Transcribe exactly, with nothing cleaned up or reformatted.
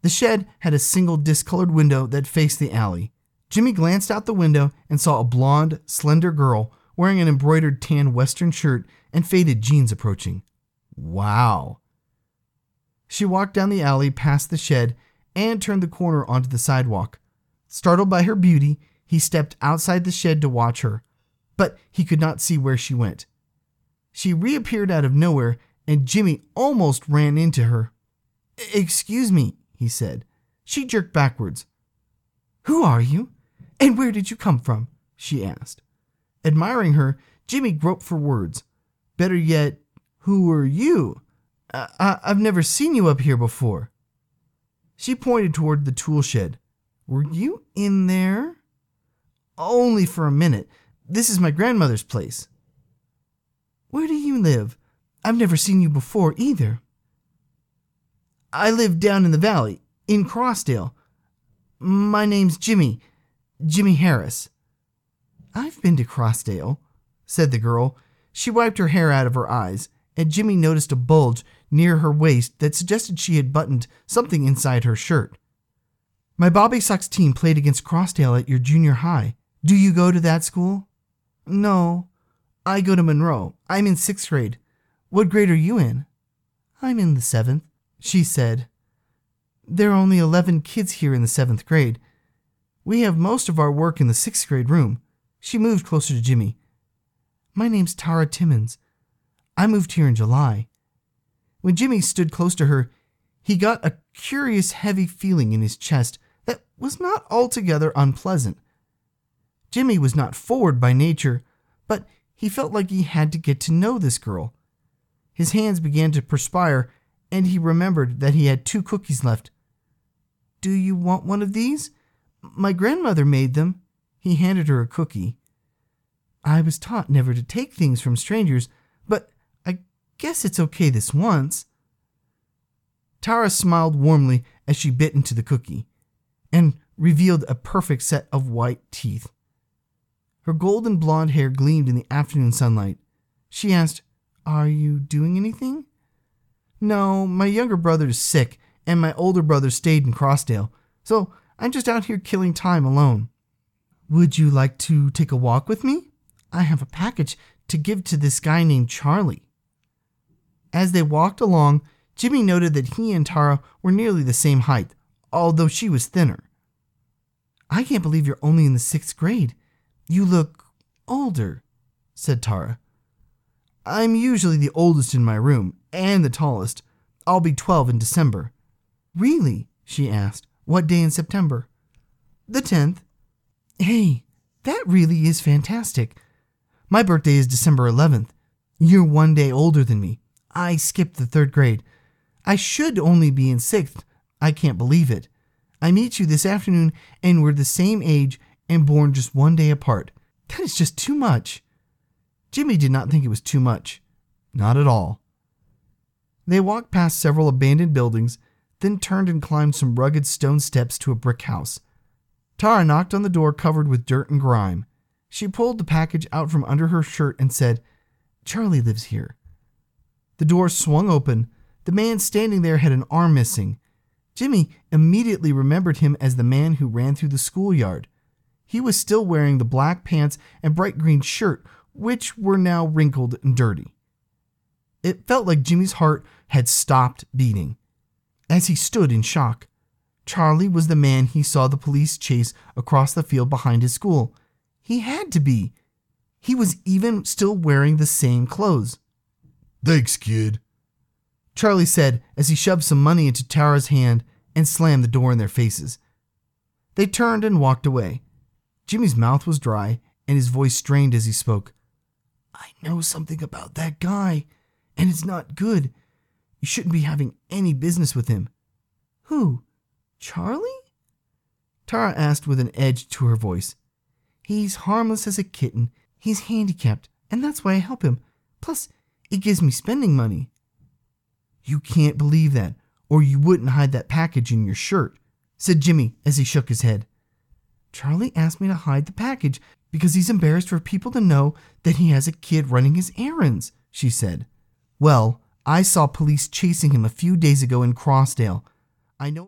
The shed had a single discolored window that faced the alley. Jimmy glanced out the window and saw a blonde, slender girl wearing an embroidered tan western shirt and faded jeans approaching. Wow. She walked down the alley past the shed and turned the corner onto the sidewalk. Startled by her beauty, he stepped outside the shed to watch her, but he could not see where she went. She reappeared out of nowhere, and Jimmy almost ran into her. "Excuse me," he said. She jerked backwards. "Who are you? And where did you come from?" she asked. Admiring her, Jimmy groped for words. Better yet, "Who are you? I- I- I've never seen you up here before." She pointed toward the tool shed. "Were you in there?" "Only for a minute. This is my grandmother's place." "Where do you live? I've never seen you before either." "I live down in the valley, in Crossdale. My name's Jimmy, Jimmy Harris." "I've been to Crossdale," said the girl. She wiped her hair out of her eyes, and Jimmy noticed a bulge near her waist that suggested she had buttoned something inside her shirt. "My Bobby Sox team played against Crossdale at your junior high. Do you go to that school?" "No, I go to Monroe. I'm in sixth grade. What grade are you in?" "I'm in the seventh," she said. "There are only eleven kids here in the seventh grade. We have most of our work in the sixth grade room." She moved closer to Jimmy. "My name's Tara Timmons. I moved here in July." When Jimmy stood close to her, he got a curious heavy feeling in his chest that was not altogether unpleasant. Jimmy was not forward by nature, but he felt like he had to get to know this girl. His hands began to perspire, and he remembered that he had two cookies left. "Do you want one of these? My grandmother made them." He handed her a cookie. "I was taught never to take things from strangers, but I guess it's okay this once." Tara smiled warmly as she bit into the cookie and revealed a perfect set of white teeth. Her golden blonde hair gleamed in the afternoon sunlight. She asked, "Are you doing anything?" "No, my younger brother is sick, and my older brother stayed in Crossdale, so I'm just out here killing time alone." "Would you like to take a walk with me? I have a package to give to this guy named Charlie." As they walked along, Jimmy noted that he and Tara were nearly the same height, although she was thinner. "I can't believe you're only in the sixth grade. You look older," said Tara. "I'm usually the oldest in my room, and the tallest. I'll be twelve in December." "Really?" she asked. "What day in September?" "The tenth. "Hey, that really is fantastic. My birthday is December eleventh. You're one day older than me. I skipped the third grade. I should only be in sixth. I can't believe it. I meet you this afternoon, and we're the same age and born just one day apart. That is just too much." Jimmy did not think it was too much. Not at all. They walked past several abandoned buildings, then turned and climbed some rugged stone steps to a brick house. Tara knocked on the door covered with dirt and grime. She pulled the package out from under her shirt and said, "Charlie lives here." The door swung open. The man standing there had an arm missing. Jimmy immediately remembered him as the man who ran through the schoolyard. He was still wearing the black pants and bright green shirt, which were now wrinkled and dirty. It felt like Jimmy's heart had stopped beating. As he stood in shock, Charlie was the man he saw the police chase across the field behind his school. He had to be. He was even still wearing the same clothes. "Thanks, kid," Charlie said as he shoved some money into Tara's hand and slammed the door in their faces. They turned and walked away. Jimmy's mouth was dry and his voice strained as he spoke. "I know something about that guy, and it's not good. You shouldn't be having any business with him." "Who? Charlie?" Tara asked with an edge to her voice. "He's harmless as a kitten. He's handicapped, and that's why I help him. Plus, it gives me spending money." "You can't believe that, or you wouldn't hide that package in your shirt," said Jimmy as he shook his head. "Charlie asked me to hide the package because he's embarrassed for people to know that he has a kid running his errands," she said. "Well, I saw police chasing him a few days ago in Crossdale. I know